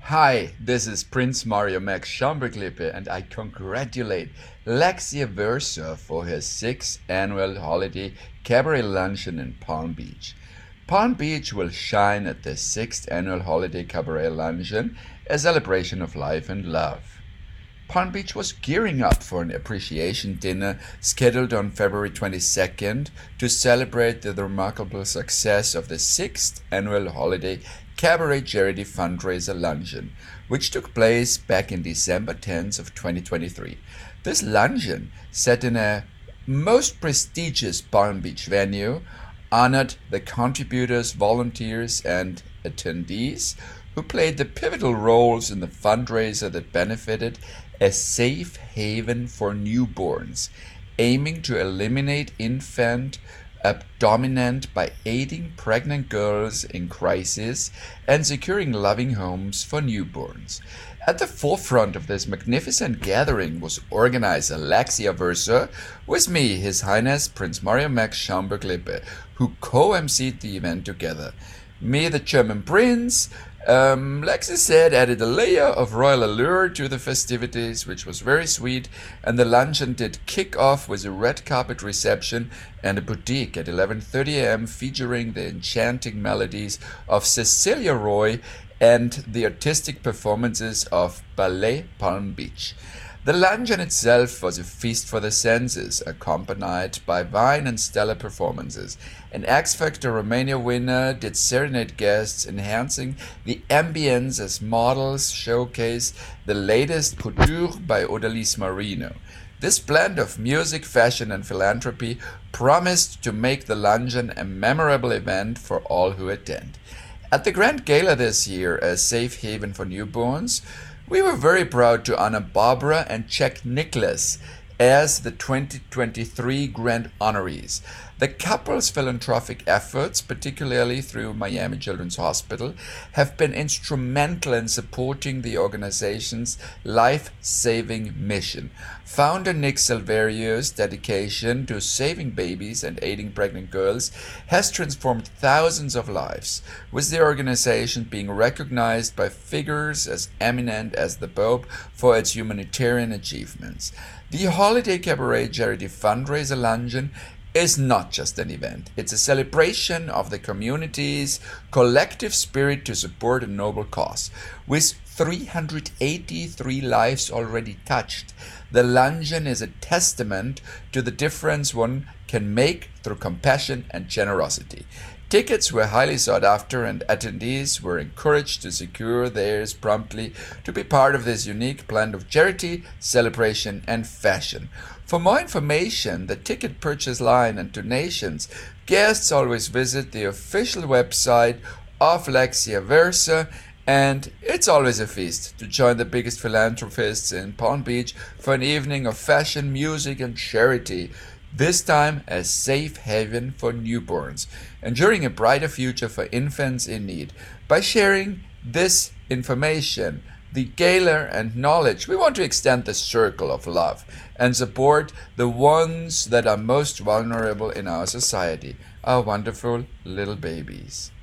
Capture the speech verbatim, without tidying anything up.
Hi, this is Prince Mario Max Schomburg-Lippe, and I congratulate Lexia Versa for her sixth annual holiday cabaret luncheon in Palm Beach. Palm Beach will shine at the sixth annual holiday cabaret luncheon, a celebration of life and love. Palm Beach was gearing up for an appreciation dinner scheduled on February twenty-second to celebrate the remarkable success of the sixth annual holiday Cabaret Charity Fundraiser Luncheon, which took place back in December tenth of twenty twenty-three. This luncheon, set in a most prestigious Palm Beach venue, honored the contributors, volunteers, and attendees who played the pivotal roles in the fundraiser that benefited a safe haven for newborns, aiming to eliminate infant abandonment by aiding pregnant girls in crisis and securing loving homes for newborns. At the forefront of this magnificent gathering was organizer Lexia Versa, with me, His Highness Prince Mario Max Schomburg-Lippe, who co-emceed the event together. Me, the German prince, um, Lexi said, added a layer of royal allure to the festivities, which was very sweet, and the luncheon did kick off with a red carpet reception and a boutique at eleven thirty a m featuring the enchanting melodies of Cecilia Roy and the artistic performances of Ballet Palm Beach. The luncheon itself was a feast for the senses, accompanied by wine and stellar performances. An X Factor Romania winner did serenade guests, enhancing the ambience as models showcase the latest couture by Odalise Marino. This blend of music, fashion, and philanthropy promised to make the luncheon a memorable event for all who attend. At the Grand Gala this year, a safe haven for newborns, we were very proud to honor Barbara and Jack Nicholas as the twenty twenty-three Grand Honorees. The couple's philanthropic efforts, particularly through Miami Children's Hospital, have been instrumental in supporting the organization's life-saving mission. Founder Nick Silverio's dedication to saving babies and aiding pregnant girls has transformed thousands of lives, with the organization being recognized by figures as eminent as the Pope for its humanitarian achievements. The Holiday Cabaret Charity Fundraiser Luncheon is not just an event. It's a celebration of the community's collective spirit to support a noble cause. With three hundred eighty-three lives already touched, the luncheon is a testament to the difference one can make through compassion and generosity. Tickets were highly sought after, and attendees were encouraged to secure theirs promptly to be part of this unique blend of charity, celebration, and fashion. For more information, the ticket purchase line, and donations, guests always visit the official website of Lexia Versa, and it's always a feast to join the biggest philanthropists in Palm Beach for an evening of fashion, music, and charity. This time a safe haven for newborns, ensuring a brighter future for infants in need. By sharing this information, the gala, and knowledge, we want to extend the circle of love and support the ones that are most vulnerable in our society, our wonderful little babies.